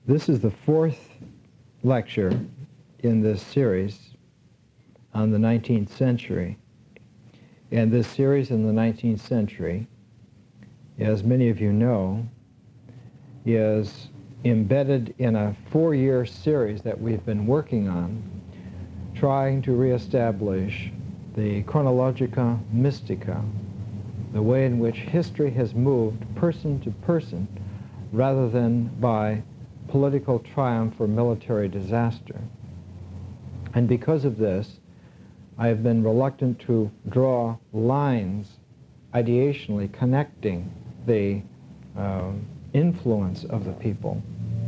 This is the fourth lecture in this series on the 19th century. And this series in the 19th century, as many of you know, is embedded in a 4-year series that we've been working on, trying to reestablish the chronologica mystica, the way in which history has moved person to person rather than by political triumph or military disaster. And because of this, I have been reluctant to draw lines ideationally connecting the influence of the people,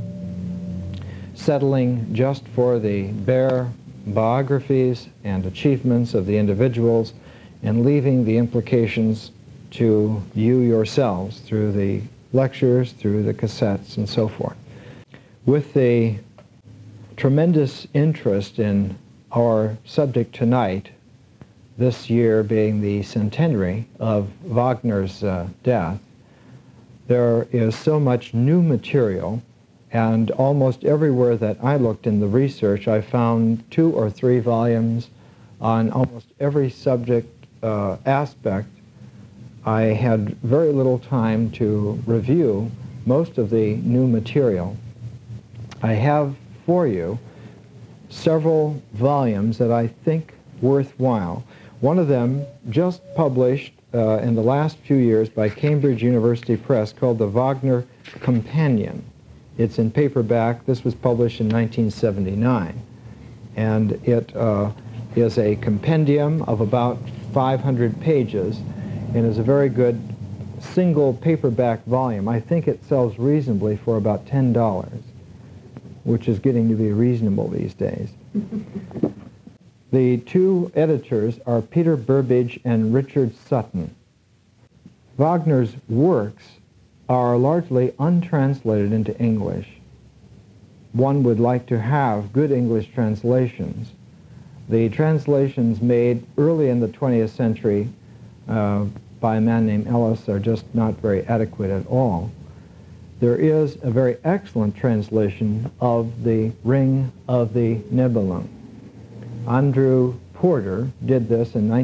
settling just for the bare biographies and achievements of the individuals and leaving the implications to you yourselves through the lectures, through the cassettes, and so forth. With the tremendous interest in our subject tonight, this year being the centenary of Wagner's death, there is so much new material, and almost everywhere that I looked in the research, I found 2 or 3 volumes on almost every subject aspect. I had very little time to review most of the new material. I have for you several volumes that I think worthwhile. One of them just published in the last few years by Cambridge University Press, called the Wagner Companion. It's in paperback. This was published in 1979. And it is a compendium of about 500 pages and is a very good single paperback volume. I think it sells reasonably for about $10, which is getting to be reasonable these days. The 2 editors are Peter Burbidge and Richard Sutton. Wagner's works are largely untranslated into English. One would like to have good English translations. The translations made early in the 20th century by a man named Ellis are just not very adequate at all. There is a very excellent translation of the Ring of the Nibelung. Andrew Porter did this in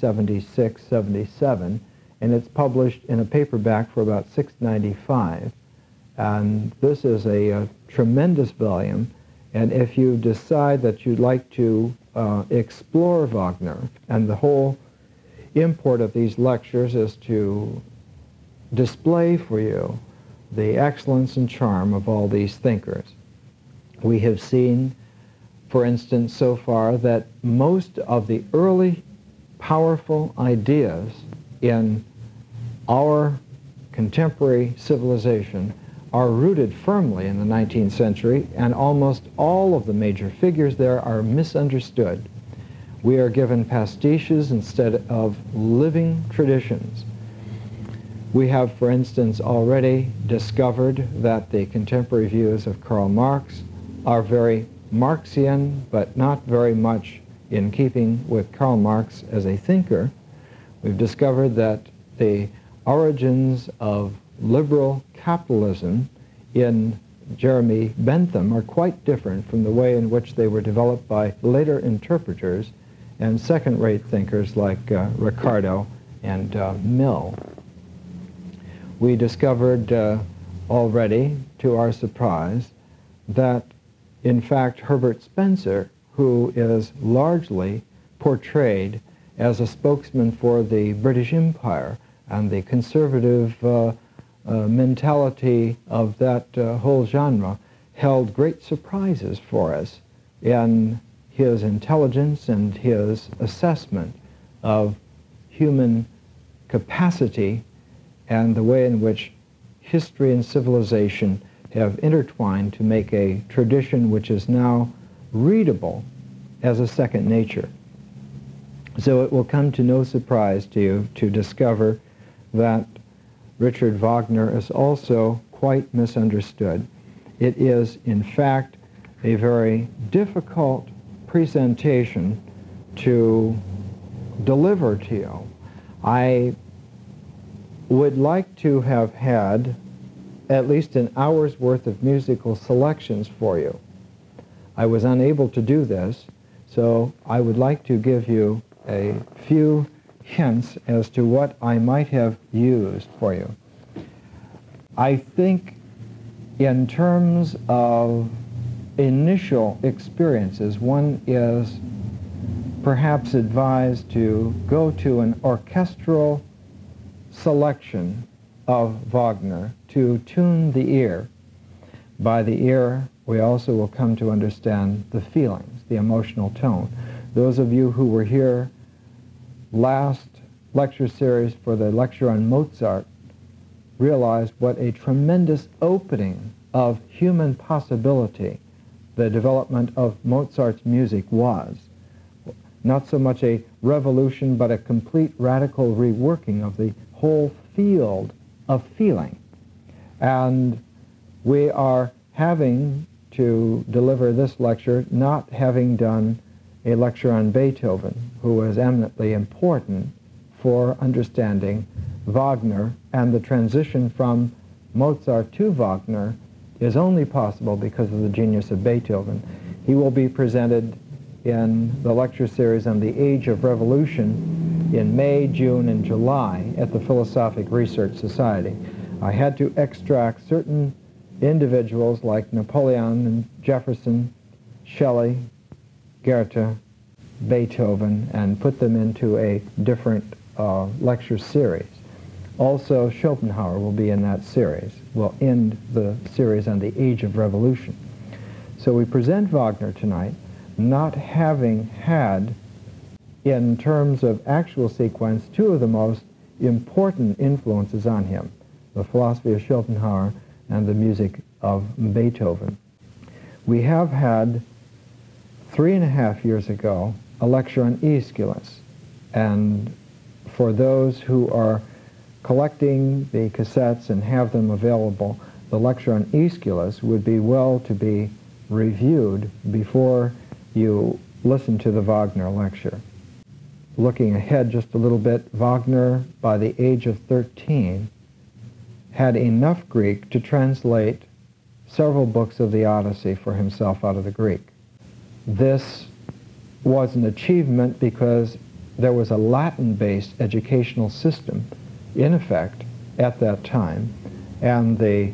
1976-77, and it's published in a paperback for about $6.95. And this is a tremendous volume, and if you decide that you'd like to explore Wagner, and the whole import of these lectures is to display for you the excellence and charm of all these thinkers. We have seen, for instance, so far, that most of the early powerful ideas in our contemporary civilization are rooted firmly in the 19th century, and almost all of the major figures there are misunderstood. We are given pastiches instead of living traditions. We have, for instance, already discovered that the contemporary views of Karl Marx are very Marxian, but not very much in keeping with Karl Marx as a thinker. We've discovered that the origins of liberal capitalism in Jeremy Bentham are quite different from the way in which they were developed by later interpreters and second-rate thinkers like Ricardo and Mill. We discovered already, to our surprise, that in fact Herbert Spencer, who is largely portrayed as a spokesman for the British Empire and the conservative mentality of that whole genre, held great surprises for us in his intelligence and his assessment of human capacity and the way in which history and civilization have intertwined to make a tradition which is now readable as a second nature. So it will come to no surprise to you to discover that Richard Wagner is also quite misunderstood. It is, in fact, a very difficult presentation to deliver to you. I would like to have had at least an hour's worth of musical selections for you. I was unable to do this, so I would like to give you a few hints as to what I might have used for you. I think in terms of initial experiences, one is perhaps advised to go to an orchestral selection of Wagner to tune the ear. By the ear, we also will come to understand the feelings, the emotional tone. Those of you who were here last lecture series for the lecture on Mozart realized what a tremendous opening of human possibility the development of Mozart's music was. Not so much a revolution, but a complete radical reworking of the whole field of feeling. And we are having to deliver this lecture not having done a lecture on Beethoven, who was eminently important for understanding Wagner, and the transition from Mozart to Wagner is only possible because of the genius of Beethoven. He will be presented in the lecture series on the Age of Revolution in May, June, and July at the Philosophic Research Society. I had to extract certain individuals like Napoleon and Jefferson, Shelley, Goethe, Beethoven, and put them into a different lecture series. Also, Schopenhauer will be in that series. We'll end the series on the Age of Revolution. So we present Wagner tonight, not having had, in terms of actual sequence, two of the most important influences on him, the philosophy of Schopenhauer and the music of Beethoven. We have had 3.5 years ago a lecture on Aeschylus, and for those who are collecting the cassettes and have them available, the lecture on Aeschylus would be well to be reviewed before you listen to the Wagner lecture. Looking ahead just a little bit, Wagner, by the age of 13, had enough Greek to translate several books of the Odyssey for himself out of the Greek. This was an achievement because there was a Latin-based educational system in effect at that time, and the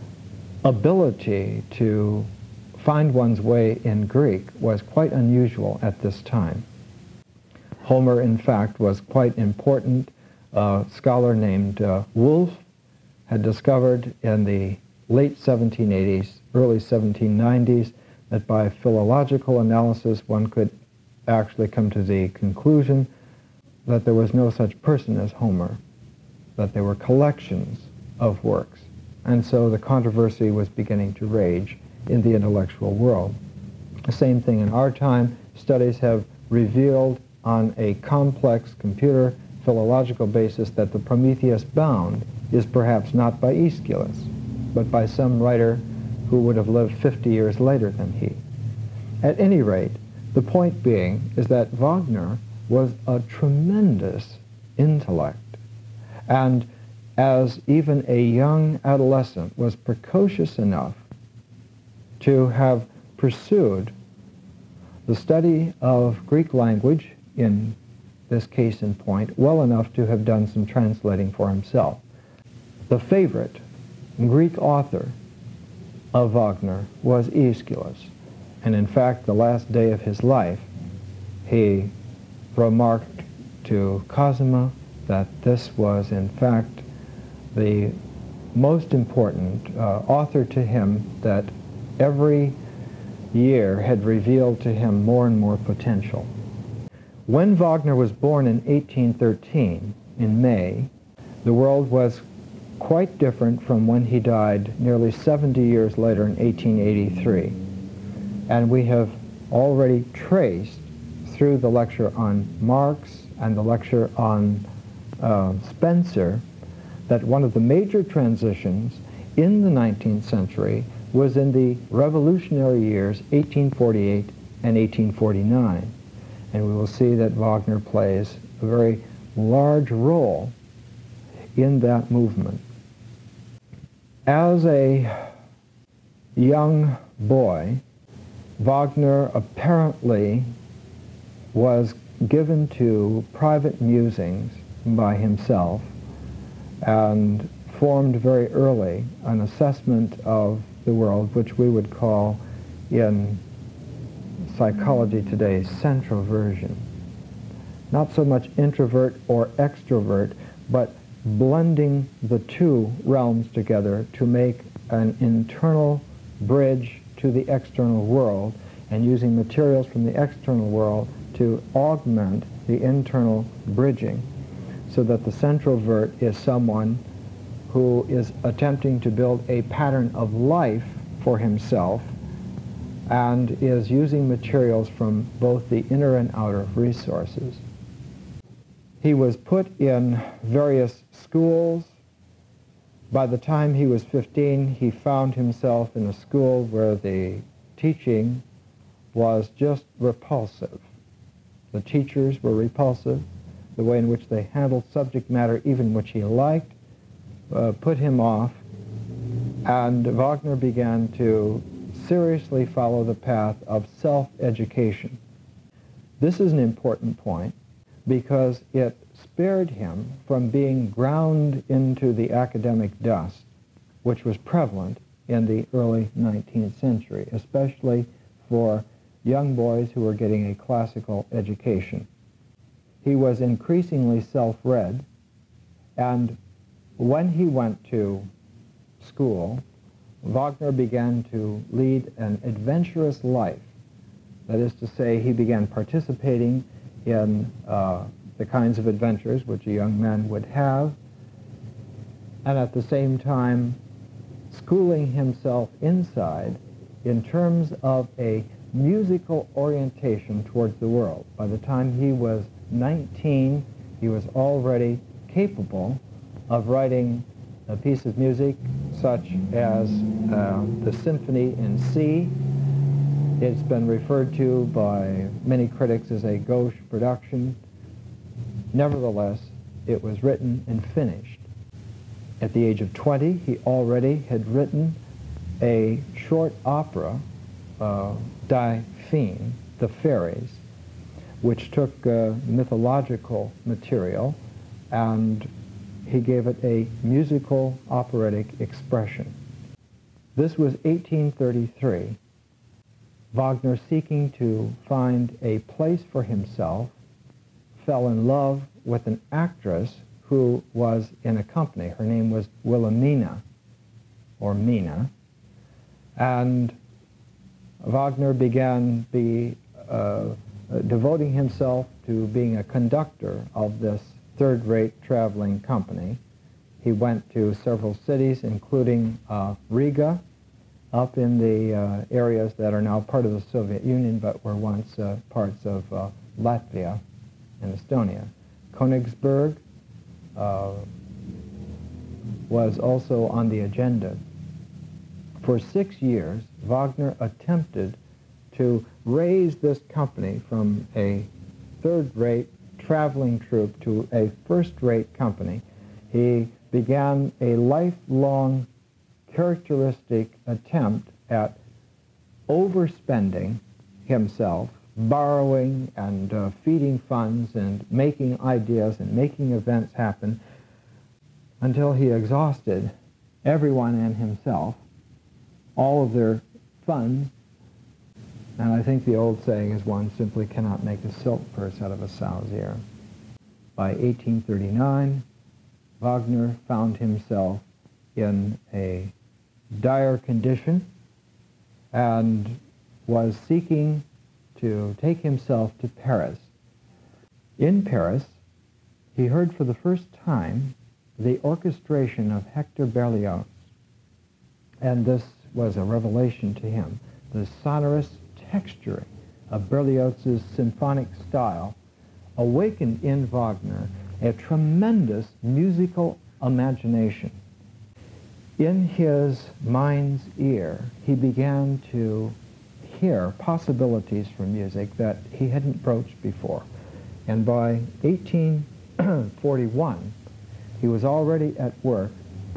ability to find one's way in Greek was quite unusual at this time. Homer, in fact, was quite important. A scholar named Wolff had discovered in the late 1780s, early 1790s, that by philological analysis one could actually come to the conclusion that there was no such person as Homer, that there were collections of works. And so the controversy was beginning to rage in the intellectual world. The same thing in our time. Studies have revealed on a complex computer philological basis that the Prometheus Bound is perhaps not by Aeschylus, but by some writer who would have lived 50 years later than he. At any rate, the point being is that Wagner was a tremendous intellect, and as even a young adolescent was precocious enough to have pursued the study of Greek language, in this case in point, well enough to have done some translating for himself. The favorite Greek author of Wagner was Aeschylus, and in fact, the last day of his life, he remarked to Cosima that this was in fact the most important author to him, that every year had revealed to him more and more potential. When Wagner was born in 1813, in May, the world was quite different from when he died nearly 70 years later in 1883. And we have already traced through the lecture on Marx and the lecture on Spencer that one of the major transitions in the 19th century was in the revolutionary years 1848 and 1849. And we will see that Wagner plays a very large role in that movement. As a young boy, Wagner apparently was given to private musings by himself and formed very early an assessment of the world, which we would call in psychology today centroversion. Not so much introvert or extrovert, but blending the two realms together to make an internal bridge to the external world and using materials from the external world to augment the internal bridging, so that the centrovert is someone who is attempting to build a pattern of life for himself and is using materials from both the inner and outer resources. He was put in various schools. By the time he was 15, he found himself in a school where the teaching was just repulsive. The teachers were repulsive. The way in which they handled subject matter, even which he liked, put him off. And Wagner began to seriously follow the path of self-education. This is an important point because it spared him from being ground into the academic dust, which was prevalent in the early 19th century, especially for young boys who were getting a classical education. He was increasingly self-read, and when he went to school, Wagner began to lead an adventurous life. That is to say, he began participating in the kinds of adventures which a young man would have, and at the same time schooling himself inside in terms of a musical orientation towards the world. By the time he was 19, he was already capable of writing a piece of music such as the Symphony in C. It's been referred to by many critics as a gauche production. Nevertheless, it was written and finished. At the age of 20, he already had written a short opera, Die Feen, The Fairies, which took mythological material and he gave it a musical operatic expression. This was 1833. Wagner, seeking to find a place for himself, fell in love with an actress who was in a company. Her name was Wilhelmina, or Mina, and Wagner began devoting himself to being a conductor of this third-rate traveling company. He went to several cities, including Riga, up in the areas that are now part of the Soviet Union but were once parts of Latvia and Estonia. Königsberg was also on the agenda. For 6 years, Wagner attempted to raise this company from a third-rate traveling troupe to a first-rate company. He began a lifelong characteristic attempt at overspending himself, borrowing and feeding funds and making ideas and making events happen until he exhausted everyone and himself, all of their funds. And I think the old saying is one simply cannot make a silk purse out of a sow's ear. By 1839, Wagner found himself in a dire condition and was seeking to take himself to Paris. In Paris, he heard for the first time the orchestration of Hector Berlioz, and this was a revelation to him. The sonorous texturing of Berlioz's symphonic style awakened in Wagner a tremendous musical imagination. In his mind's ear, he began to hear possibilities for music that he hadn't broached before. And by 1841, he was already at work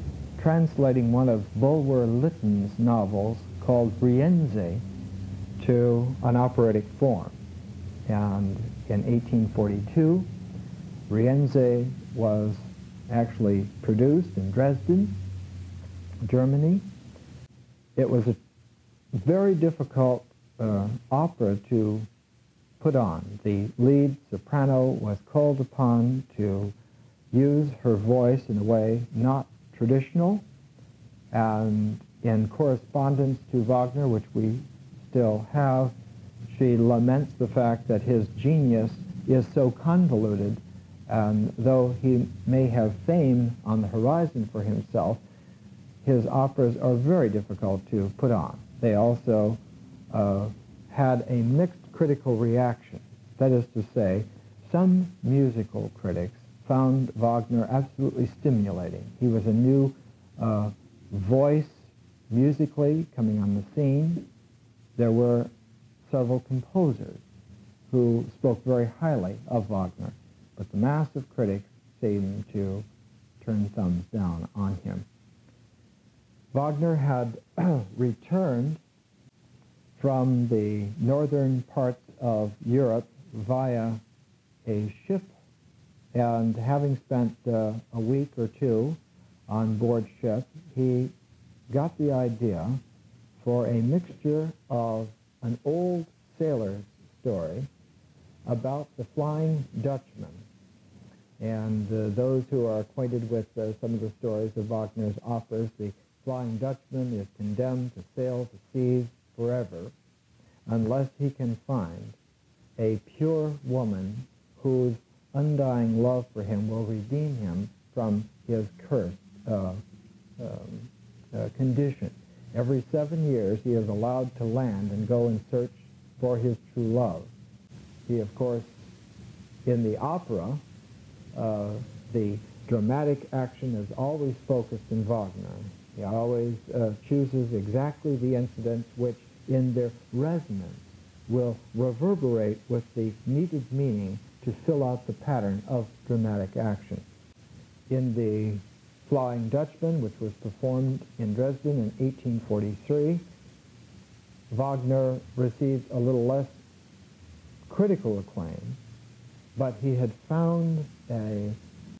translating one of Bulwer Lytton's novels called Rienzi to an operatic form. And in 1842, Rienzi was actually produced in Dresden, Germany. It was a very difficult opera to put on. The lead soprano was called upon to use her voice in a way not traditional, and in correspondence to Wagner, which we still have, she laments the fact that his genius is so convoluted, and though he may have fame on the horizon for himself, his operas are very difficult to put on. They also had a mixed critical reaction. That is to say, some musical critics found Wagner absolutely stimulating. He was a new voice musically coming on the scene. There were several composers who spoke very highly of Wagner, but the mass of critics seemed to turn thumbs down on him. Wagner had returned from the northern parts of Europe via a ship, and having spent a week or two on board ship, he got the idea for a mixture of an old sailor's story about the Flying Dutchman. And those who are acquainted with some of the stories of Wagner's operas, the Flying Dutchman is condemned to sail the seas forever unless he can find a pure woman whose undying love for him will redeem him from his cursed condition. Every 7 years he is allowed to land and go in search for his true love. He, of course, in the opera, the dramatic action is always focused in Wagner. He always chooses exactly the incidents which, in their resonance, will reverberate with the needed meaning to fill out the pattern of dramatic action. In the Flying Dutchman, which was performed in Dresden in 1843, Wagner received a little less critical acclaim, but he had found a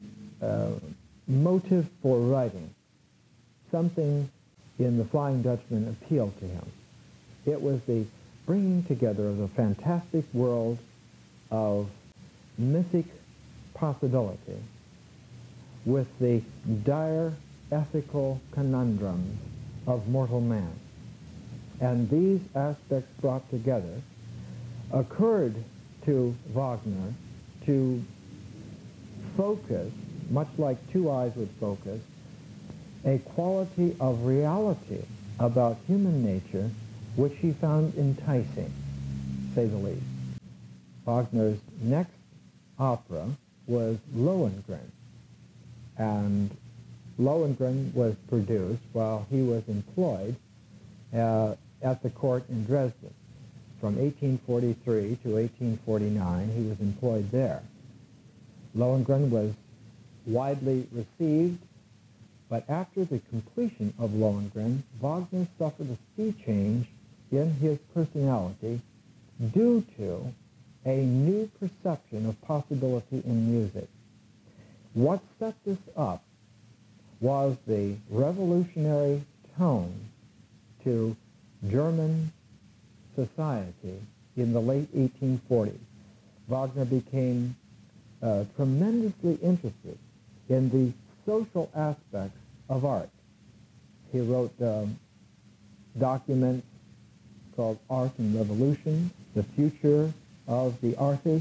motive for writing. Something in the Flying Dutchman appealed to him. It was the bringing together of the fantastic world of mythic possibility with the dire ethical conundrums of mortal man. And these aspects brought together occurred to Wagner to focus, much like Two Eyes would focus, a quality of reality about human nature which he found enticing, to say the least. Wagner's next opera was Lohengrin, and Lohengrin was produced while he was employed at the court in Dresden. From 1843 to 1849, he was employed there. Lohengrin was widely received, but after the completion of Lohengrin, Wagner suffered a sea change in his personality due to a new perception of possibility in music. What set this up was the revolutionary tone to German society in the late 1840s. Wagner became tremendously interested in the social aspects of art. He wrote documents called Art and Revolution, The Future of the Artist,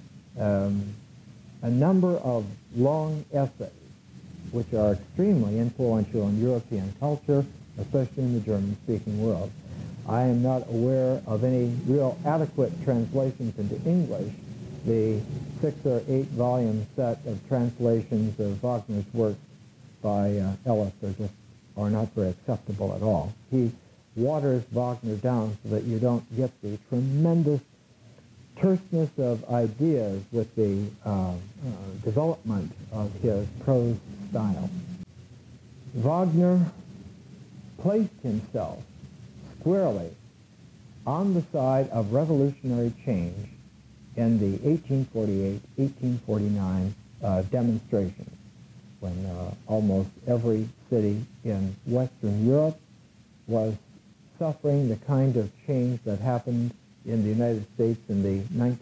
a number of long essays which are extremely influential in European culture, especially in the German-speaking world. I am not aware of any real adequate translations into English. The 6 or 8 volume set of translations of Wagner's works by Ellis are not very acceptable at all. He waters Wagner down so that you don't get the tremendous terseness of ideas with the development of his prose style. Wagner placed himself squarely on the side of revolutionary change in the 1848-1849 demonstrations, when almost every city in Western Europe was suffering the kind of change that happened in the United States in the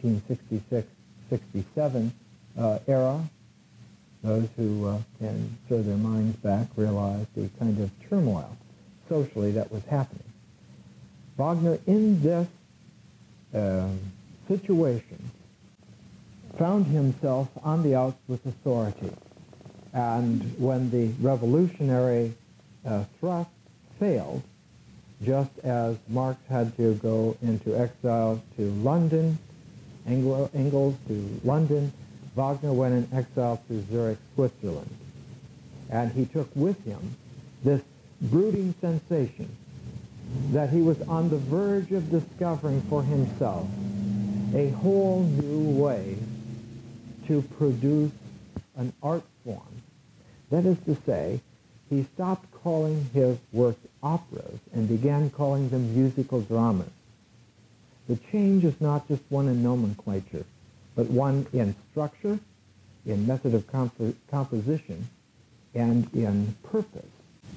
1966-67 era. Those who can stir their minds back realize the kind of turmoil socially that was happening. Wagner, in this situation, found himself on the outs with authority. And when the revolutionary thrust failed, just as Marx had to go into exile to London, Engels to London, Wagner went in exile to Zurich, Switzerland. And he took with him this brooding sensation that he was on the verge of discovering for himself a whole new way to produce an art form. That is to say, he stopped calling his works operas and began calling them musical dramas. The change is not just one in nomenclature, but one in structure, in method of composition, and in purpose.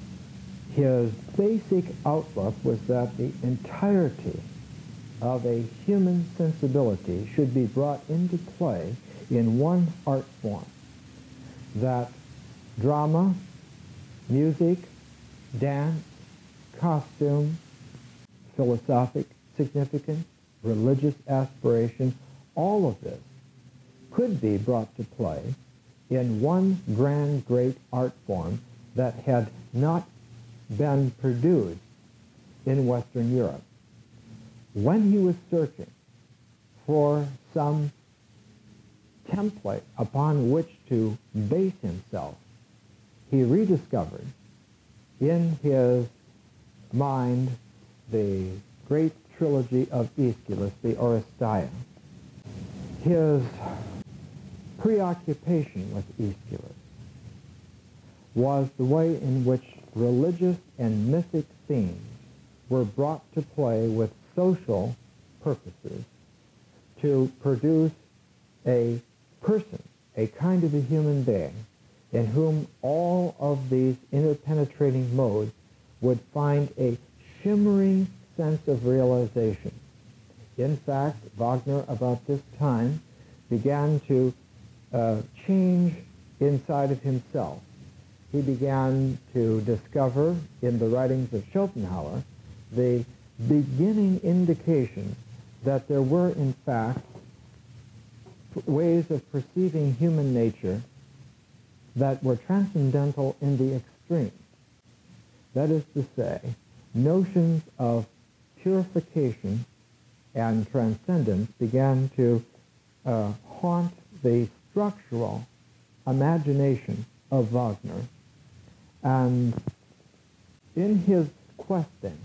His basic outlook was that the entirety of a human sensibility should be brought into play in one art form, that drama, music, dance, costume, philosophic significance, religious aspiration, all of this could be brought to play in one grand, great art form that had not been produced in Western Europe. When he was searching for some template upon which to base himself, he rediscovered in his mind the great trilogy of Aeschylus, the Oresteia. His preoccupation with Aeschylus was the way in which religious and mythic themes were brought to play with social purposes to produce a person, a kind of a human being, in whom all of these interpenetrating modes would find a shimmering sense of realization. In fact, Wagner, about this time, began to change inside of himself. He began to discover in the writings of Schopenhauer the beginning indication that there were, in fact, ways of perceiving human nature that were transcendental in the extreme. That is to say, notions of purification and transcendence began to haunt the structural imagination of Wagner. And in his questing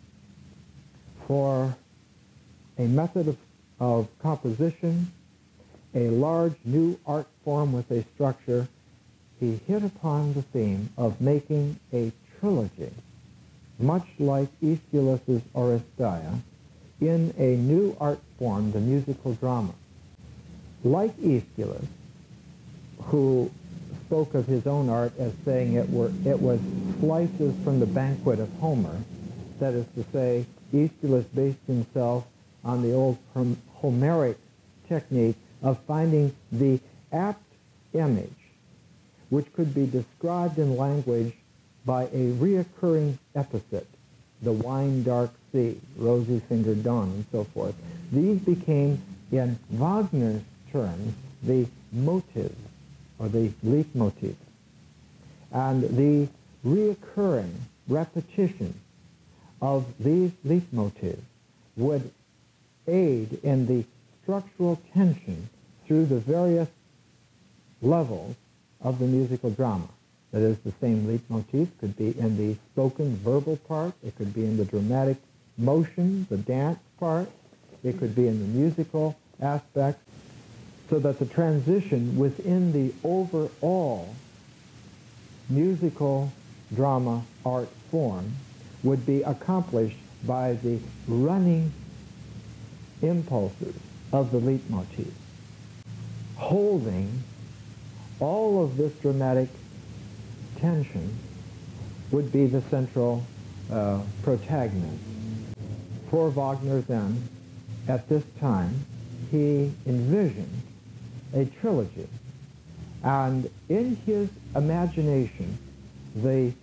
for a method of composition, a large new art form with a structure, he hit upon the theme of making a trilogy, much like Aeschylus's Oresteia, in a new art form, the musical drama. Like Aeschylus, who spoke of his own art as saying it was slices from the banquet of Homer, that is to say, Aeschylus based himself on the old Homeric technique of finding the apt image, which could be described in language by a reoccurring epithet, the wine-dark sea, rosy-fingered dawn, and so forth. These became, in Wagner's terms, the motives, or the leitmotif. And the reoccurring repetition of these leitmotifs would aid in the structural tension through the various levels of the musical drama. That is, the same leitmotif could be in the spoken verbal part, it could be in the dramatic motion, the dance part, it could be in the musical aspect, so that the transition within the overall musical drama art form would be accomplished by the running impulses of the leitmotif, holding all of this dramatic tension would be the central protagonist. For Wagner then, at this time, he envisioned a trilogy. And in his imagination, the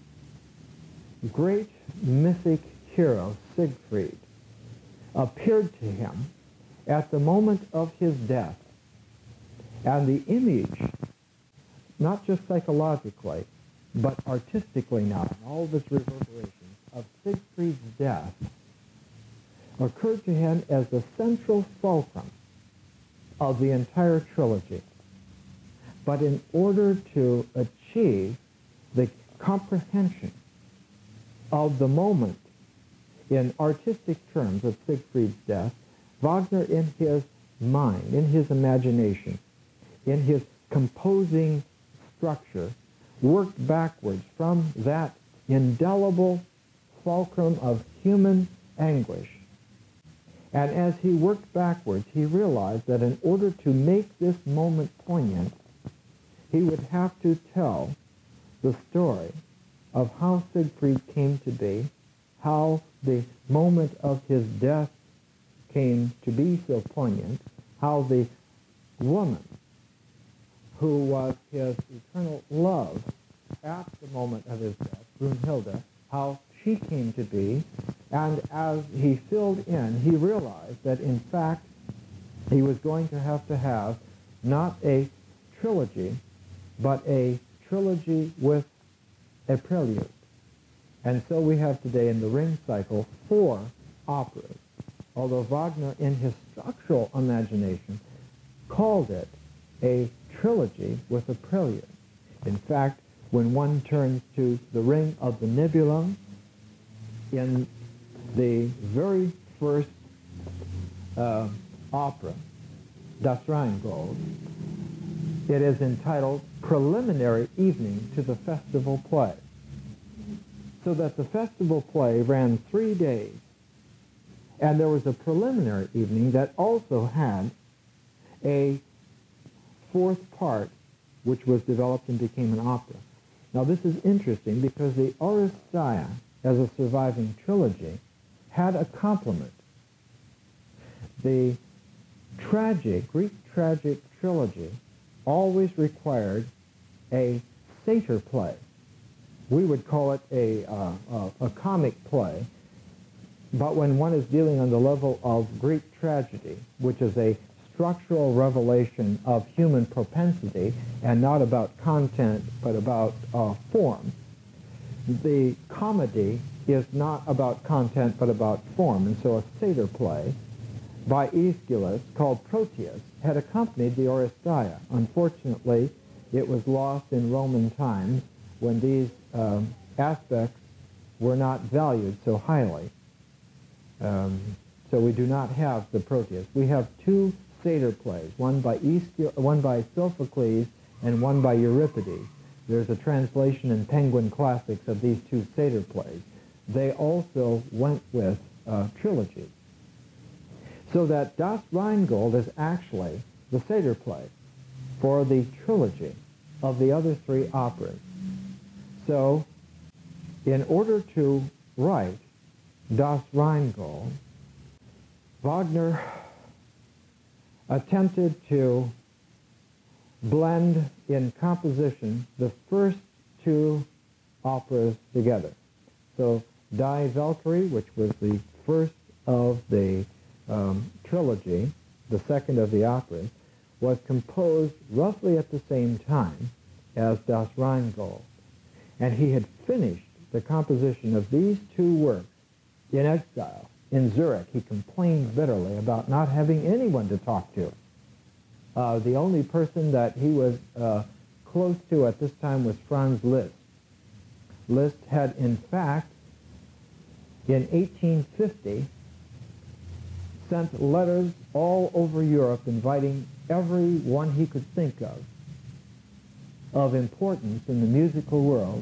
great mythic hero, Siegfried, appeared to him at the moment of his death. And the image, not just psychologically, but artistically now, in all of its reverberations, of Siegfried's death, occurred to him as the central fulcrum of the entire trilogy. But in order to achieve the comprehension of the moment in artistic terms of Siegfried's death, Wagner, in his mind, in his imagination, in his composing structure, worked backwards from that indelible fulcrum of human anguish. And as he worked backwards, he realized that in order to make this moment poignant, he would have to tell the story of how Siegfried came to be, how the moment of his death came to be so poignant, how the woman who was his eternal love at the moment of his death, Brunhilde, how she came to be. And as he filled in, he realized that in fact he was going to have not a trilogy, but a trilogy with a prelude. And so we have today in the Ring cycle 4 operas, although Wagner in his structural imagination called it a trilogy with a prelude. In fact, when one turns to the Ring of the Nibelung, in the very first opera, Das Rheingold, it is entitled Preliminary Evening to the Festival Play. So that the festival play ran 3 days, and there was a preliminary evening that also had a 4th part, which was developed and became an opera. Now this is interesting because the Oresteia, as a surviving trilogy, had a complement. The Greek tragic trilogy always required a satyr play. We would call it a comic play, but when one is dealing on the level of Greek tragedy, which is a structural revelation of human propensity and not about content but about form, the comedy is not about content but about form. And so a satyr play by Aeschylus called Proteus had accompanied the Oresteia. Unfortunately, it was lost in Roman times when these aspects were not valued so highly. So we do not have the Proteus. We have 2 satyr plays, one by Sophocles and one by Euripides. There's a translation in Penguin Classics of these 2 satyr plays. They also went with trilogies. So that Das Rheingold is actually the satyr play for the trilogy of the other 3 operas. So, in order to write Das Rheingold, Wagner attempted to blend in composition the first 2 operas together. So, Die Valkyrie, which was the first of the trilogy, the second of the operas, was composed roughly at the same time as Das Rheingold. And he had finished the composition of these 2 works in exile in Zurich. He complained bitterly about not having anyone to talk to. The only person that he was close to at this time was Franz Liszt. Liszt had, in fact, in 1850, sent letters all over Europe inviting everyone he could think of importance in the musical world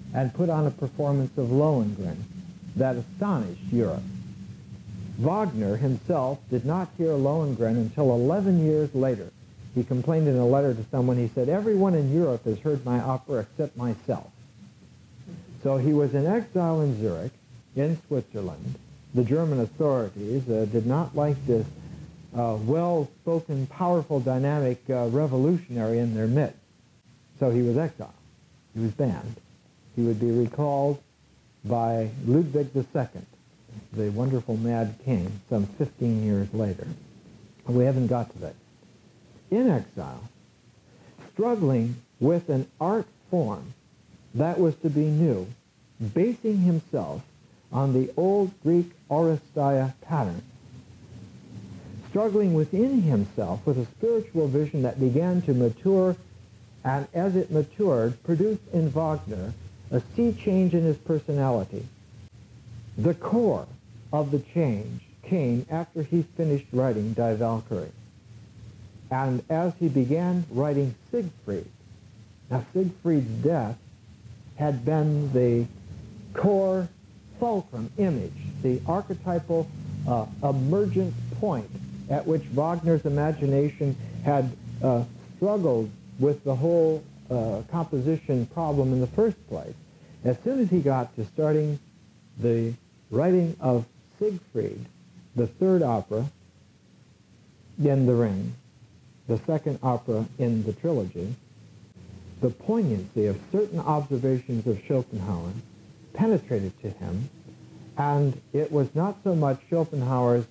and put on a performance of Lohengrin that astonished Europe. Wagner himself did not hear Lohengrin until 11 years later. He complained in a letter to someone, he said, "Everyone in Europe has heard my opera except myself." So he was in exile in Zurich, in Switzerland. The German authorities did not like this well-spoken, powerful, dynamic revolutionary in their midst. So he was exiled. He was banned. He would be recalled by Ludwig II, the wonderful Mad King, some 15 years later. We haven't got to that. In exile, struggling with an art form that was to be new, basing himself on the old Greek Oresteia pattern, struggling within himself with a spiritual vision that began to mature, and as it matured, produced in Wagner a sea change in his personality. The core of the change came after he finished writing Die Valkyrie. And as he began writing Siegfried, now Siegfried's death had been the core fulcrum image, the archetypal emergent point at which Wagner's imagination had struggled with the whole composition problem in the first place. As soon as he got to starting the writing of Siegfried, the third opera in The Ring, the second opera in the trilogy, the poignancy of certain observations of Schopenhauer penetrated to him, and it was not so much Schopenhauer's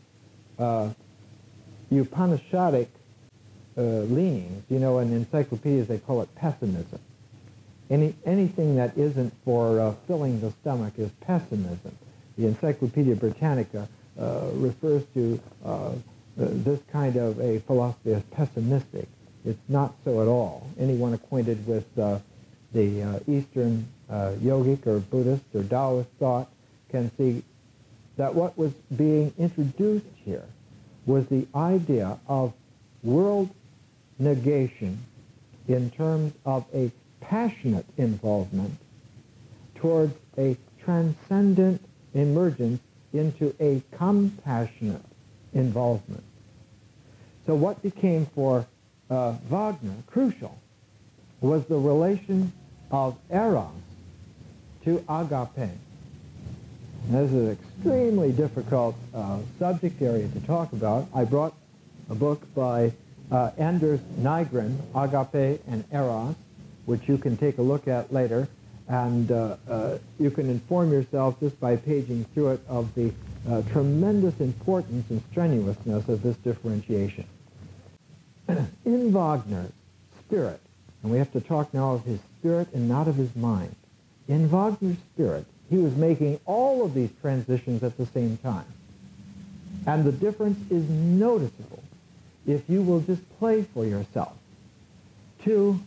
Upanishadic leanings. You know, in encyclopedias they call it pessimism. Anything that isn't for filling the stomach is pessimism. The Encyclopedia Britannica refers to this kind of a philosophy as pessimistic. It's not so at all. Anyone acquainted with the Eastern yogic or Buddhist or Taoist thought can see that what was being introduced here was the idea of world negation in terms of a passionate involvement towards a transcendent emergence into a compassionate involvement. So what became for Wagner crucial was the relation of eros to agape. Now, this is an extremely difficult subject area to talk about. I brought a book by Anders Nygren, Agape and Eros, which you can take a look at later, and you can inform yourself just by paging through it of the tremendous importance and strenuousness of this differentiation. In Wagner's spirit, and we have to talk now of his spirit and not of his mind, in Wagner's spirit, he was making all of these transitions at the same time. And the difference is noticeable if you will just play for yourself two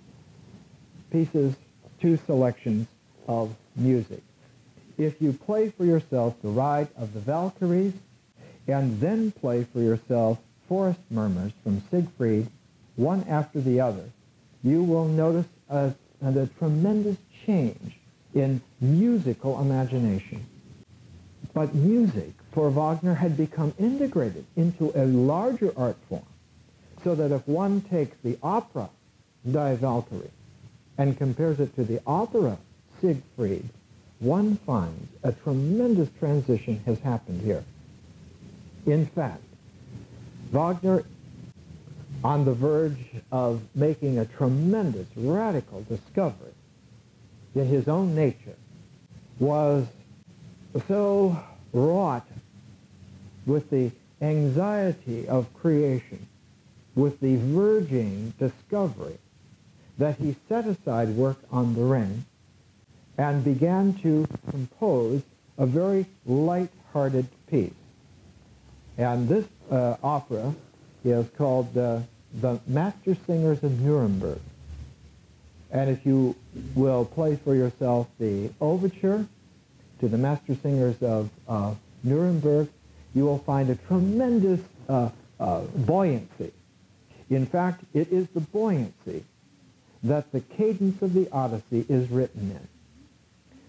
selections of music. If you play for yourself the Ride of the Valkyries, and then play for yourself Forest Murmurs from Siegfried, one after the other, you will notice a tremendous change in musical imagination. But music for Wagner had become integrated into a larger art form, so that if one takes the opera Die Valkyrie and compares it to the opera Siegfried, one finds a tremendous transition has happened here. In fact, Wagner, on the verge of making a tremendous, radical discovery in his own nature, was so wrought with the anxiety of creation, with the verging discovery, that he set aside work on The Ring and began to compose a very light-hearted piece. And this opera is called The Master Singers of Nuremberg. And if you will play for yourself the overture to the Master Singers of Nuremberg, you will find a tremendous buoyancy. In fact, it is the buoyancy that the cadence of the Odyssey is written in.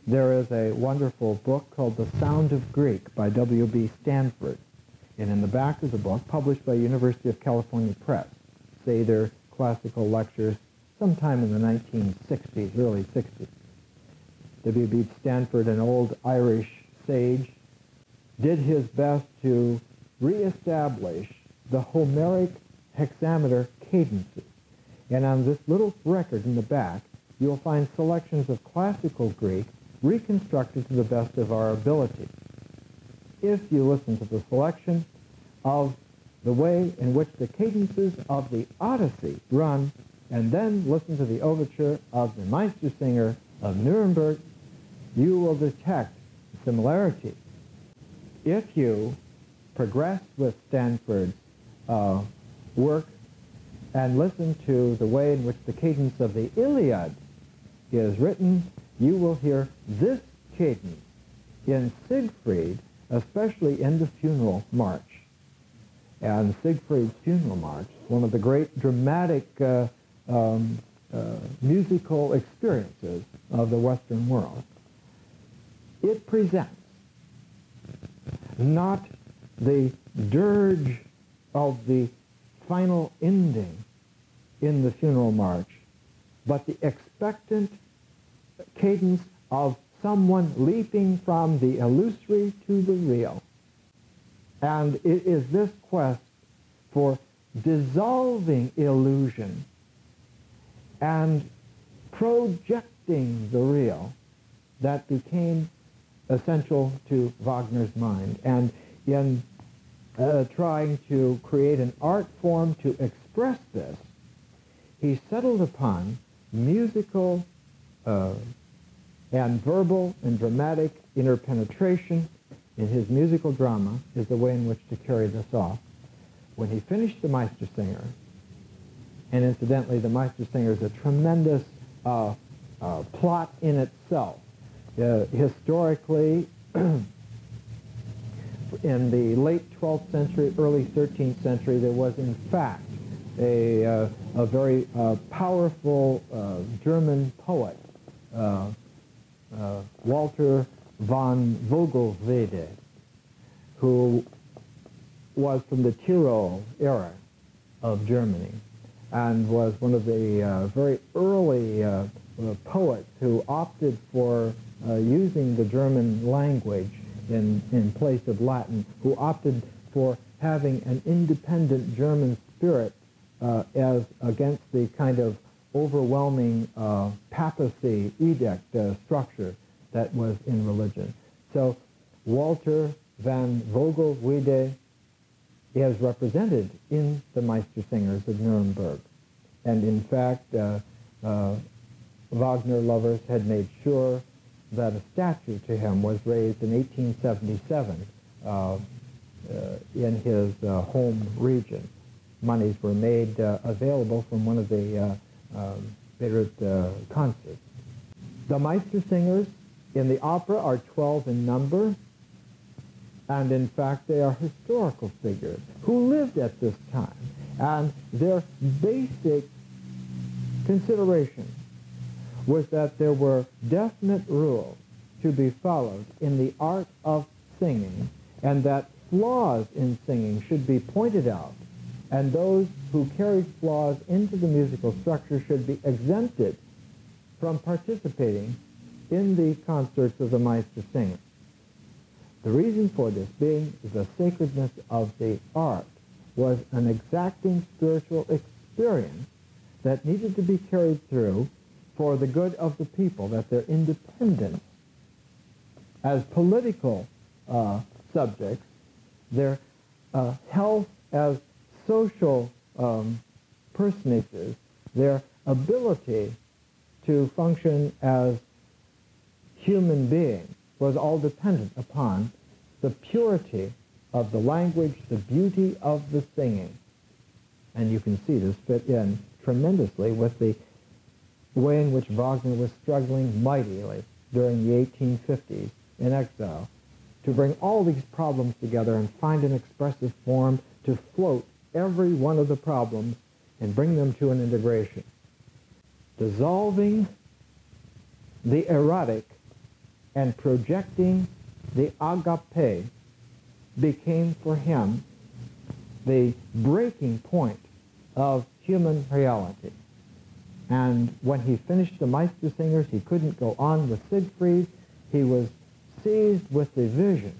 There is a wonderful book called The Sound of Greek by W.B. Stanford. And in the back of the book, published by University of California Press, say their classical lectures sometime in the 1960s, early 60s. W.B. Stanford, an old Irish sage, did his best to reestablish the Homeric hexameter cadences. And on this little record in the back, you'll find selections of classical Greek reconstructed to the best of our ability. If you listen to the selection of the way in which the cadences of the Odyssey run, and then listen to the overture of the Meistersinger of Nuremberg, you will detect similarity. If you progress with Stanford's work and listen to the way in which the cadence of the Iliad is written, you will hear this cadence in Siegfried, especially in the funeral march. And Siegfried's funeral march, one of the great dramatic musical experiences of the Western world, it presents not the dirge of the final ending in the funeral march, but the expectant cadence of someone leaping from the illusory to the real. And it is this quest for dissolving illusion and projecting the real that became essential to Wagner's mind. And in trying to create an art form to express this, he settled upon musical and verbal and dramatic interpenetration in his musical drama is the way in which to carry this off. When he finished the Meistersinger, and incidentally the Meistersinger is a tremendous plot in itself. Historically, in the late 12th century, early 13th century, there was in fact a very powerful German poet, Walter von Vogelweide, who was from the Tyrol era of Germany and was one of the very early poets who opted for using the German language in place of Latin, who opted for having an independent German spirit as against the kind of overwhelming papacy edict structure that was in religion. So Walter van Vogelweide is represented in the Meistersingers of Nuremberg. And in fact, Wagner lovers had made sure that a statue to him was raised in 1877 in his home region. Monies were made available from one of the Beirut concerts. The Meistersingers in the opera are 12 in number, and in fact they are historical figures who lived at this time, and their basic consideration was that there were definite rules to be followed in the art of singing, and that flaws in singing should be pointed out, and those who carried flaws into the musical structure should be exempted from participating in the concerts of the Meistersinger. The reason for this being the sacredness of the art was an exacting spiritual experience that needed to be carried through for the good of the people, that their independence as political subjects, their health as social personages, their ability to function as human beings was all dependent upon the purity of the language, the beauty of the singing. And you can see this fit in tremendously with the way in which Wagner was struggling mightily during the 1850s in exile to bring all these problems together and find an expressive form to float every one of the problems and bring them to an integration. Dissolving the erotic and projecting the agape became for him the breaking point of human reality. And when he finished the Meistersingers, he couldn't go on with Siegfried. He was seized with the vision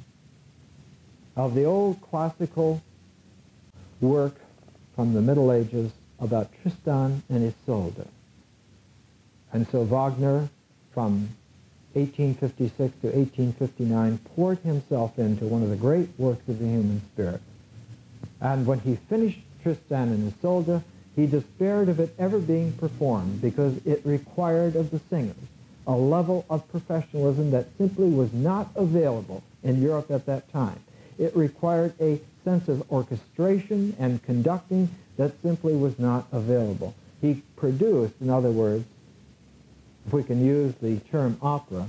of the old classical work from the Middle Ages about Tristan and Isolde. And so Wagner, from 1856 to 1859, poured himself into one of the great works of the human spirit. And when he finished Tristan and Isolde, he despaired of it ever being performed because it required of the singers a level of professionalism that simply was not available in Europe at that time. It required a sense of orchestration and conducting that simply was not available. He produced, in other words, if we can use the term opera,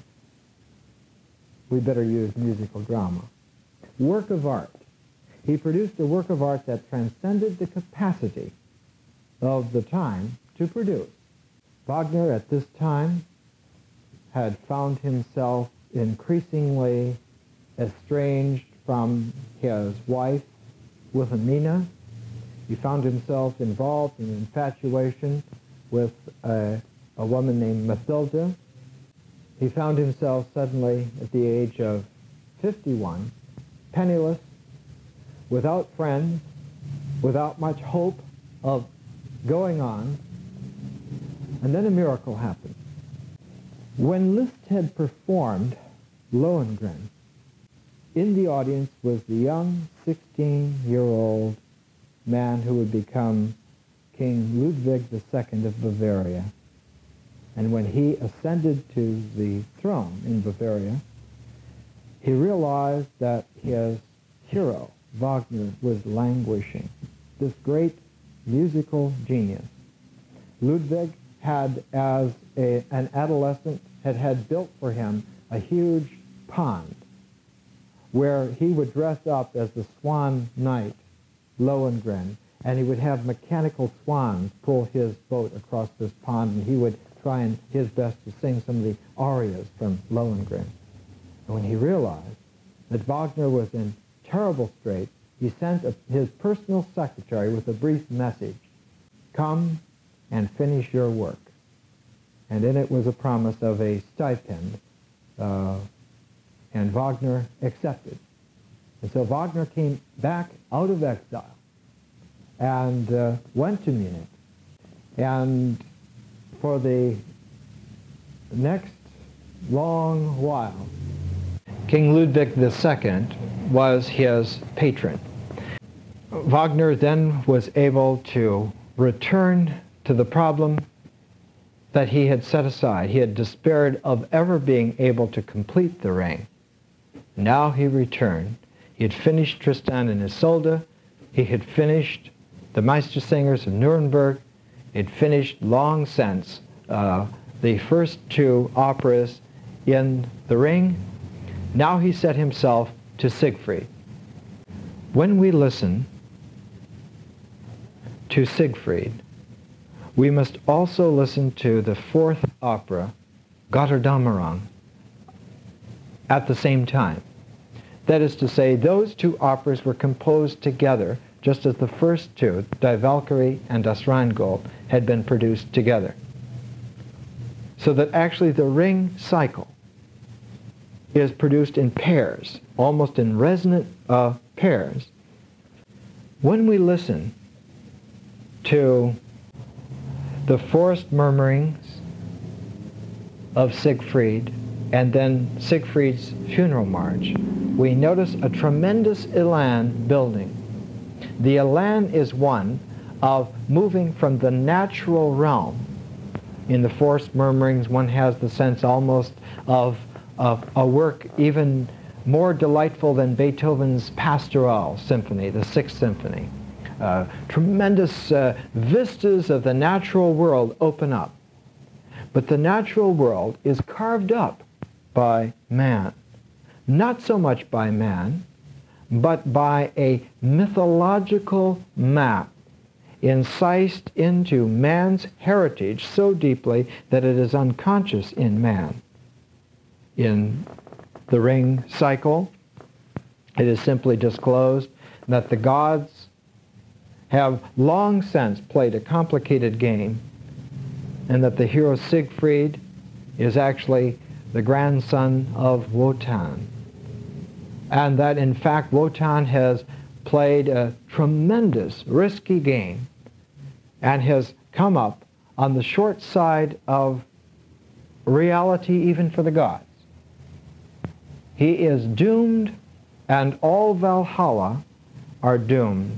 we better use musical drama. Work of art. He produced a work of art that transcended the capacity of the time to produce. Wagner at this time had found himself increasingly estranged from his wife Wilhelmina. He found himself involved in infatuation with a woman named Mathilde. He found himself suddenly at the age of 51, penniless, without friends, without much hope of going on. And then a miracle happened. When Liszt had performed Lohengrin, in the audience was the young 16-year-old man who would become King Ludwig II of Bavaria. And when he ascended to the throne in Bavaria, he realized that his hero, Wagner, was languishing. This great musical genius. Ludwig had, as an adolescent, had built for him a huge pond where he would dress up as the swan knight, Lohengrin, and he would have mechanical swans pull his boat across this pond, and he would try and his best to sing some of the arias from Lohengrin. And when he realized that Wagner was in terrible straits, he sent his personal secretary with a brief message: "Come and finish your work." And in it was a promise of a stipend, and Wagner accepted. And so Wagner came back out of exile and went to Munich. And for the next long while, King Ludwig II was his patron. Wagner then was able to return to the problem that he had set aside. He had despaired of ever being able to complete the Ring. Now he returned. He had finished Tristan and Isolde. He had finished the Meistersingers of Nuremberg. He had finished long since the first two operas in the Ring. Now he set himself to Siegfried. When we listen to Siegfried, we must also listen to the fourth opera, Götterdämmerung, at the same time. That is to say, those two operas were composed together, just as the first two, Die Valkyrie and Das Rheingold, had been produced together. So that actually the Ring cycle is produced in pairs, almost in resonant pairs. When we listen to the forest murmurings of Siegfried and then Siegfried's funeral march, we notice a tremendous elan building. The elan is one of moving from the natural realm. In the forest murmurings, one has the sense almost of a work even more delightful than Beethoven's Pastoral Symphony, the Sixth Symphony. Tremendous vistas of the natural world open up. But the natural world is carved up by man. Not so much by man, but by a mythological map incised into man's heritage so deeply that it is unconscious in man. in the ring cycle. It is simply disclosed that the gods have long since played a complicated game, and that the hero Siegfried is actually the grandson of Wotan. And that in fact Wotan has played a tremendous risky game and has come up on the short side of reality even for the gods. He is doomed, and all Valhalla are doomed.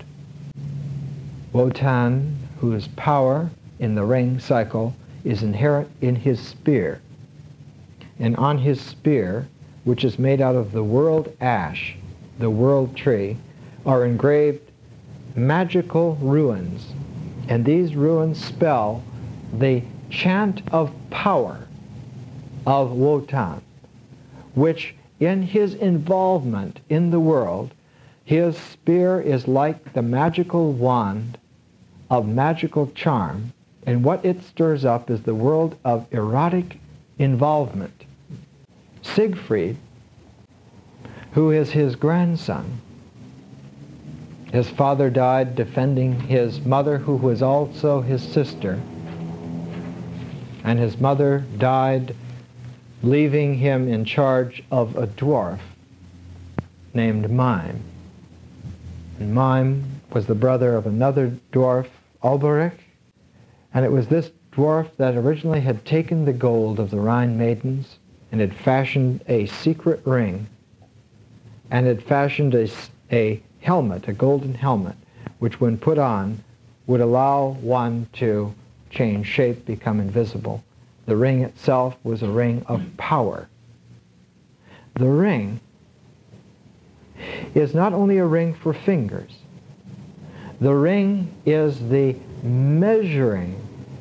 Wotan, whose power in the ring cycle is inherent in his spear, and on his spear, which is made out of the world ash, the world tree, are engraved magical runes, and these runes spell the chant of power of Wotan, which in his involvement in the world, his spear is like the magical wand of magical charm, and what it stirs up is the world of erotic involvement. Siegfried, who is his grandson, his father died defending his mother, who was also his sister, and his mother died leaving him in charge of a dwarf named Mime. And Mime was the brother of another dwarf, Ulberich, and it was this dwarf that originally had taken the gold of the Rhine maidens and had fashioned a secret ring, and had fashioned a helmet, a golden helmet, which when put on would allow one to change shape, become invisible. The ring itself was a ring of power. The ring is not only a ring for fingers. The ring is the measuring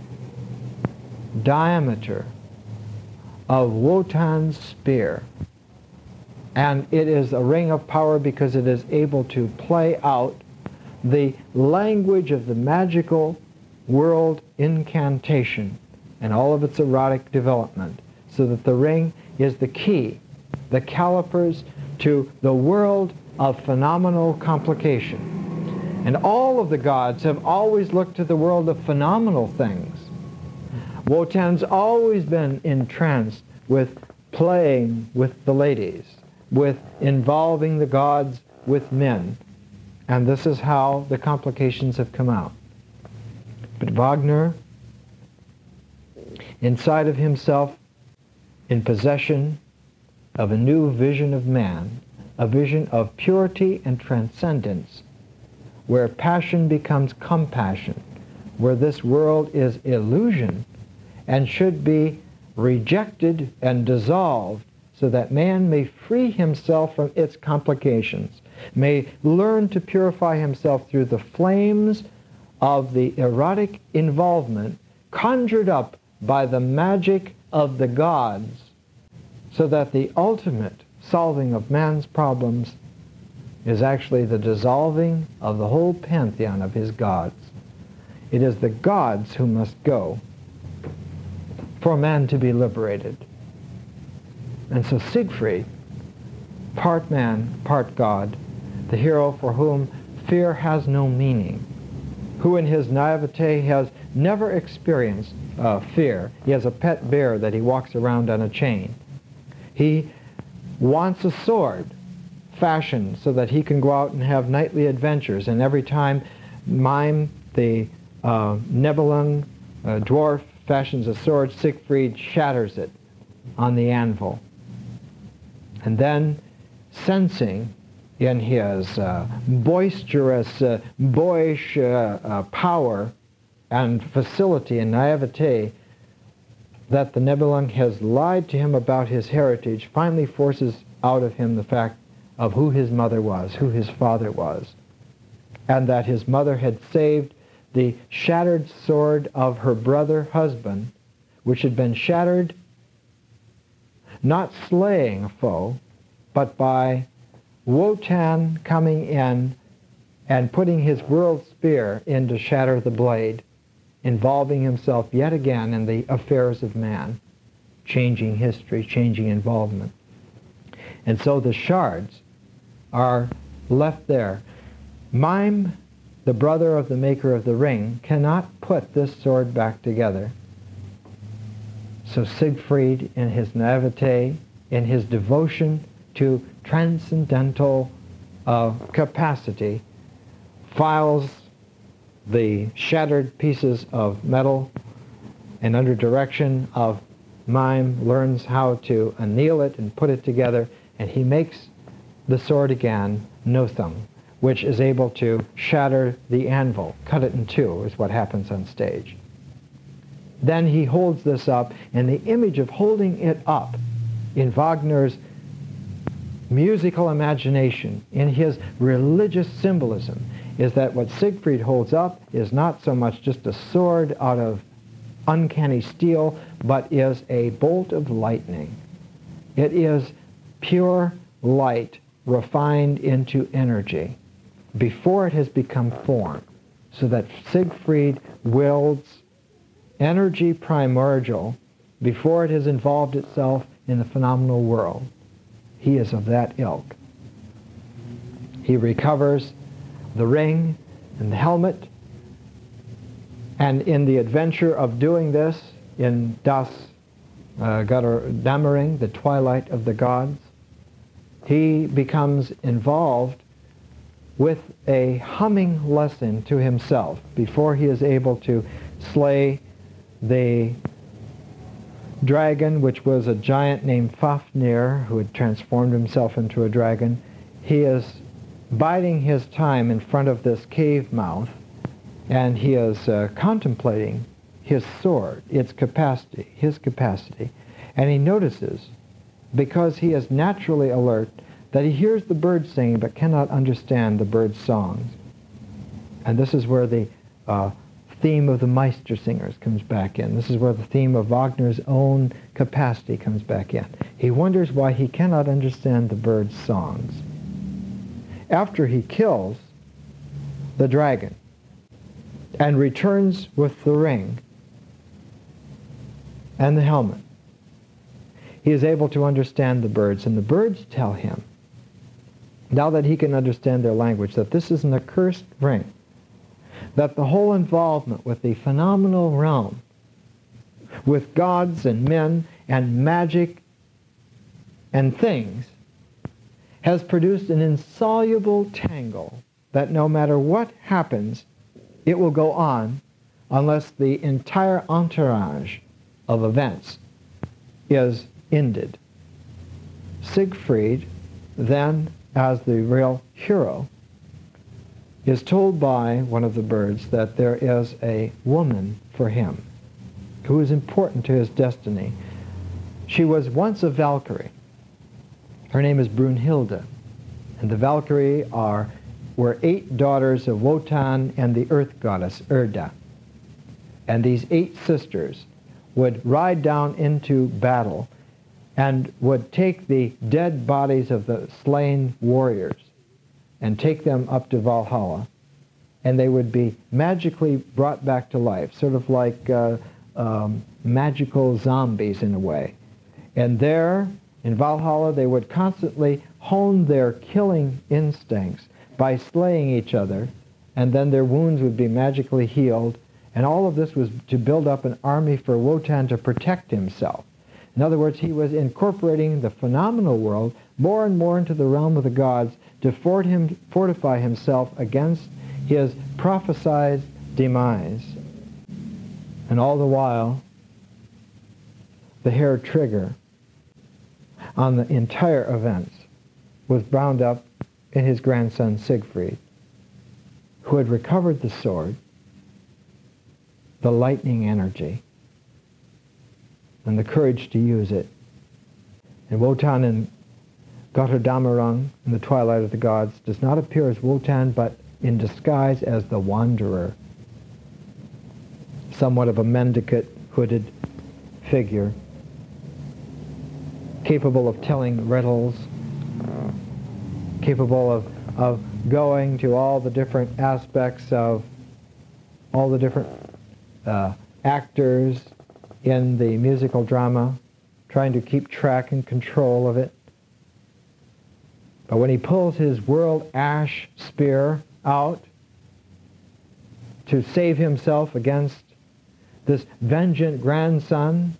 diameter of Wotan's spear. And it is a ring of power because it is able to play out the language of the magical world incantation and all of its erotic development, so that the ring is the key, the calipers to the world of phenomenal complication. And all of the gods have always looked to the world of phenomenal things. Wotan's always been entranced with playing with the ladies, with involving the gods with men. And this is how the complications have come out. But Wagner, inside of himself, in possession of a new vision of man, a vision of purity and transcendence, where passion becomes compassion, where this world is illusion and should be rejected and dissolved so that man may free himself from its complications, may learn to purify himself through the flames of the erotic involvement conjured up by the magic of the gods, so that the ultimate solving of man's problems is actually the dissolving of the whole pantheon of his gods. It is the gods who must go for man to be liberated. And so Siegfried, part man, part god, the hero for whom fear has no meaning, who in his naivete has never experienced fear. He has a pet bear that he walks around on a chain. He wants a sword fashioned so that he can go out and have nightly adventures, and every time Mime, the Nibelung dwarf, fashions a sword, Siegfried shatters it on the anvil. And then, sensing in his boisterous, boyish power and facility and naivete that the Nibelung has lied to him about his heritage, finally forces out of him the fact of who his mother was, who his father was, and that his mother had saved the shattered sword of her brother husband, which had been shattered not slaying a foe, but by Wotan coming in and putting his world spear in to shatter the blade, involving himself yet again in the affairs of man. changing history, changing involvement. And so the shards are left there. Mime, the brother of the maker of the ring, cannot put this sword back together. So Siegfried, in his naivete, in his devotion to transcendental capacity, files the shattered pieces of metal, and under direction of Mime learns how to anneal it and put it together, and he makes the sword again, Nothung, which is able to shatter the anvil, cut it in two, is what happens on stage. Then he holds this up, and the image of holding it up in Wagner's musical imagination, in his religious symbolism, is that what Siegfried holds up is not so much just a sword out of uncanny steel, but is a bolt of lightning. It is pure light refined into energy before it has become form, so that Siegfried wields energy primordial before it has involved itself in the phenomenal world. He is of that ilk. He recovers the ring and the helmet, and in the adventure of doing this in Das Götterdämmerung, the twilight of the gods, he becomes involved with a humming lesson to himself before he is able to slay the dragon, which was a giant named Fafnir, who had transformed himself into a dragon. He is biding his time in front of this cave mouth, and he is contemplating his sword, its capacity, his capacity. And he notices, because he is naturally alert, that he hears the birds singing but cannot understand the birds' songs. And this is where the theme of the Meistersingers comes back in. This is where the theme of Wagner's own capacity comes back in. He wonders why he cannot understand the birds' songs. After he kills the dragon and returns with the ring and the helmet, he is able to understand the birds, and the birds tell him, now that he can understand their language, that this is an accursed ring, that the whole involvement with the phenomenal realm, with gods and men and magic and things, has produced an insoluble tangle that no matter what happens, it will go on unless the entire entourage of events is ended. Siegfried, then, as the real hero, is told by one of the birds that there is a woman for him who is important to his destiny. She was once a Valkyrie. Her name is Brunhilde, and the Valkyrie were 8 daughters of Wotan and the earth goddess Erda. And these 8 sisters would ride down into battle and would take the dead bodies of the slain warriors and take them up to Valhalla, and they would be magically brought back to life, sort of like magical zombies in a way. And there, in Valhalla, they would constantly hone their killing instincts by slaying each other, and then their wounds would be magically healed, and all of this was to build up an army for Wotan to protect himself. In other words, he was incorporating the phenomenal world more and more into the realm of the gods to fortify himself against his prophesied demise. And all the while, the hair trigger on the entire events was bound up in his grandson Siegfried, who had recovered the sword, the lightning energy, and the courage to use it. And Wotan in Götterdämmerung, in the twilight of the gods, does not appear as Wotan, but in disguise as the Wanderer, somewhat of a mendicant, hooded figure, capable of telling riddles, capable of going to all the different aspects of all the different actors in the musical drama, trying to keep track and control of it. But when he pulls his world ash spear out to save himself against this vengeant grandson,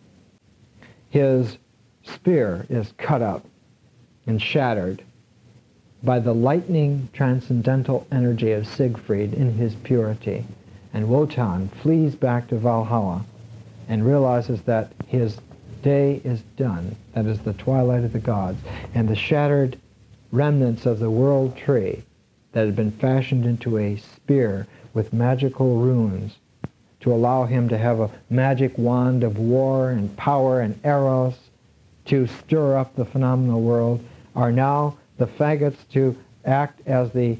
his spear is cut up and shattered by the lightning transcendental energy of Siegfried in his purity. And Wotan flees back to Valhalla and realizes that his day is done. That is the twilight of the gods. And the shattered remnants of the world tree that had been fashioned into a spear with magical runes to allow him to have a magic wand of war and power and eros to stir up the phenomenal world, are now the faggots to act as the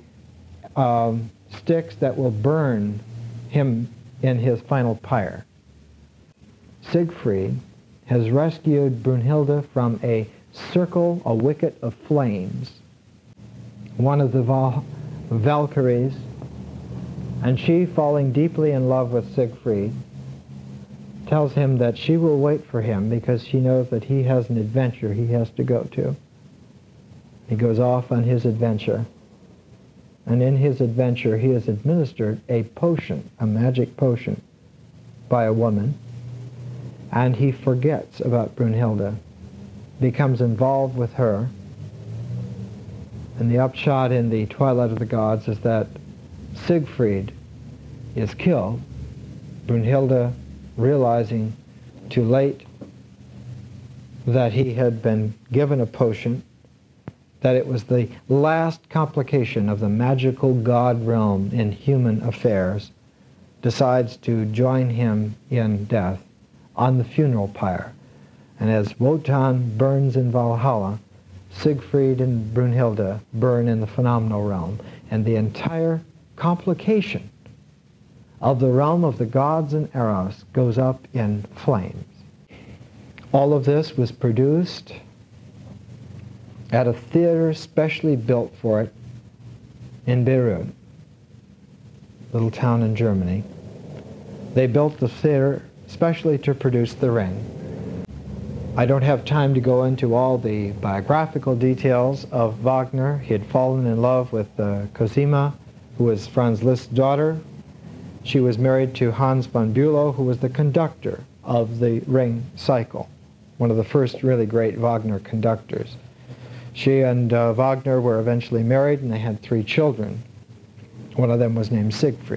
sticks that will burn him in his final pyre. Siegfried has rescued Brunhilde from a circle, a wicket of flames, one of the Valkyries, and she, falling deeply in love with Siegfried, tells him that she will wait for him because she knows that he has an adventure he has to go to. He goes off on his adventure, and in his adventure he is administered a potion, a magic potion, by a woman, and he forgets about Brunhilde, becomes involved with her, and the upshot in the Twilight of the Gods is that Siegfried is killed, Brunhilde realizing too late that he had been given a potion, that it was the last complication of the magical god realm in human affairs, decides to join him in death on the funeral pyre. And as Wotan burns in Valhalla, Siegfried and Brunhilde burn in the phenomenal realm. And the entire complication of the realm of the gods and Eros goes up in flames. All of this was produced at a theater specially built for it in Beirut, little town in Germany. They built the theater specially to produce The Ring. I don't have time to go into all the biographical details of Wagner. He had fallen in love with Cosima, who was Franz Liszt's daughter. She was married to Hans von Bülow, who was the conductor of the Ring cycle, one of the first really great Wagner conductors. She and Wagner were eventually married, and they had 3 children. One of them was named Siegfried.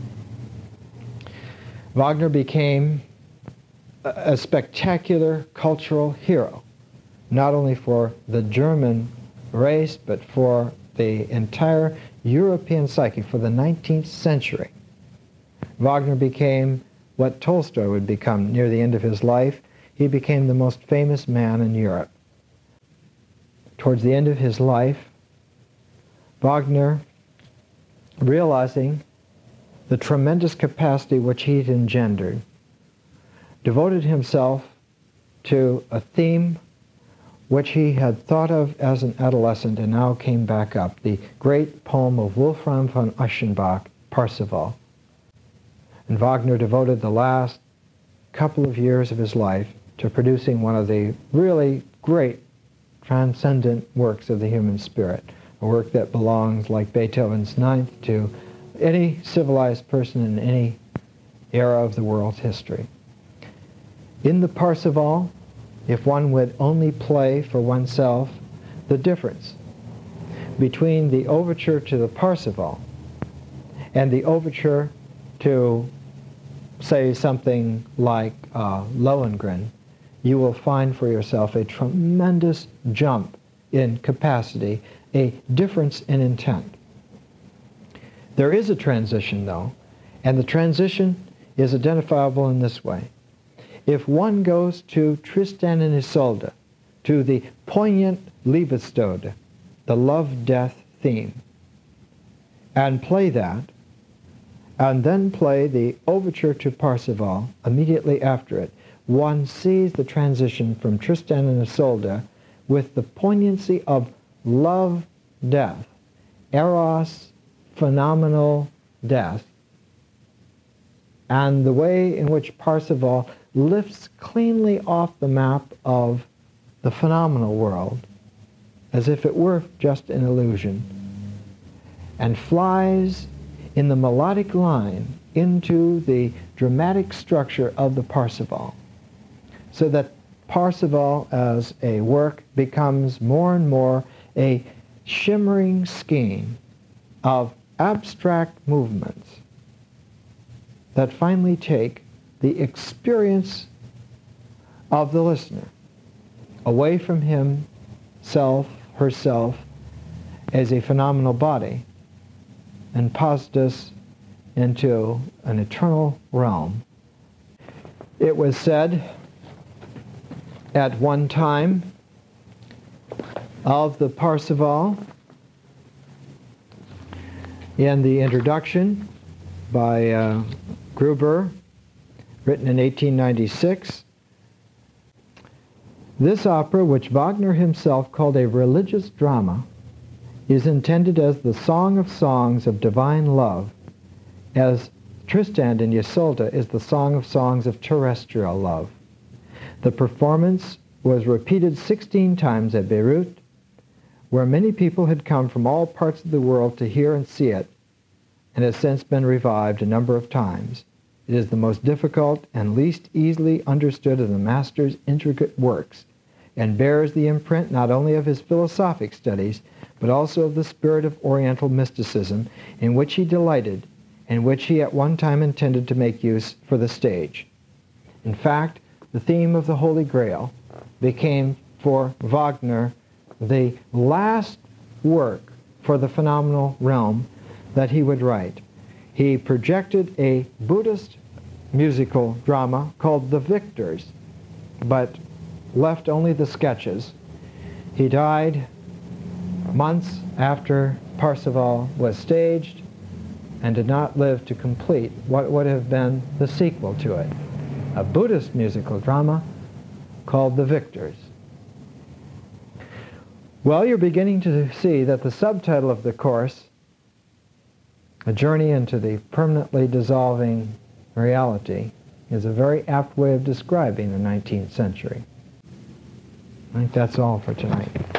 Wagner became a spectacular cultural hero, not only for the German race, but for the entire European psyche, for the 19th century. Wagner became what Tolstoy would become near the end of his life. He became the most famous man in Europe. Towards the end of his life, Wagner, realizing the tremendous capacity which he had engendered, devoted himself to a theme which he had thought of as an adolescent and now came back up, the great poem of Wolfram von Eschenbach, Parsifal. And Wagner devoted the last couple of years of his life to producing one of the really great transcendent works of the human spirit, a work that belongs, like Beethoven's Ninth, to any civilized person in any era of the world's history. In the Parsifal, if one would only play for oneself the difference between the overture to the Parsifal and the overture to, say, something like Lohengrin, you will find for yourself a tremendous jump in capacity, a difference in intent. There is a transition, though, and the transition is identifiable in this way. If one goes to Tristan and Isolde, to the poignant Liebestode, the love-death theme, and play that, and then play the overture to Parsifal immediately after it, one sees the transition from Tristan and Isolde with the poignancy of love-death, eros, phenomenal death, and the way in which Parsifal lifts cleanly off the map of the phenomenal world, as if it were just an illusion, and flies in the melodic line into the dramatic structure of the Parsifal, so that Parsifal as a work becomes more and more a shimmering scheme of abstract movements that finally take the experience of the listener away from himself, herself, as a phenomenal body, and posit us into an eternal realm. It was said at one time of the Parsifal in the introduction by Gruber, written in 1896, "This opera, which Wagner himself called a religious drama, is intended as the song of songs of divine love, as Tristan and Isolde is the song of songs of terrestrial love. The performance was repeated 16 times at Beirut, where many people had come from all parts of the world to hear and see it, and has since been revived a number of times. It is the most difficult and least easily understood of the master's intricate works, and bears the imprint not only of his philosophic studies, but also of the spirit of Oriental mysticism, in which he delighted, and which he at one time intended to make use for the stage. In fact, the theme of the Holy Grail became for Wagner the last work for the phenomenal realm that he would write. He projected a Buddhist musical drama called The Victors, but left only the sketches. He died months after Parsifal was staged and did not live to complete what would have been the sequel to it, a Buddhist musical drama called The Victors. Well, you're beginning to see that the subtitle of the course, A Journey into the Permanently Dissolving Reality, is a very apt way of describing the 19th century. I think that's all for tonight.